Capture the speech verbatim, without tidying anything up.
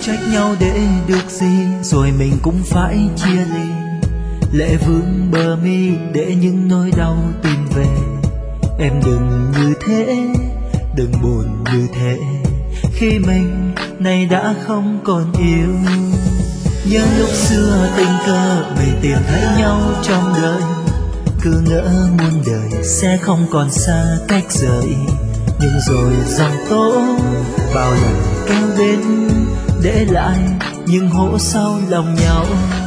trách nhau để được gì, rồi mình cũng phải chia ly. Lệ vương bờ mi để những nỗi đau tìm về. Em đừng như thế, đừng buồn như thế, khi mình nay đã không còn yêu. Nhớ lúc xưa tình cờ mình tìm thấy nhau trong đời, cứ ngỡ muôn đời sẽ không còn xa cách rời. Nhưng rồi dòng tố bao lần kéo đến, để lại những hố sâu lòng nhau.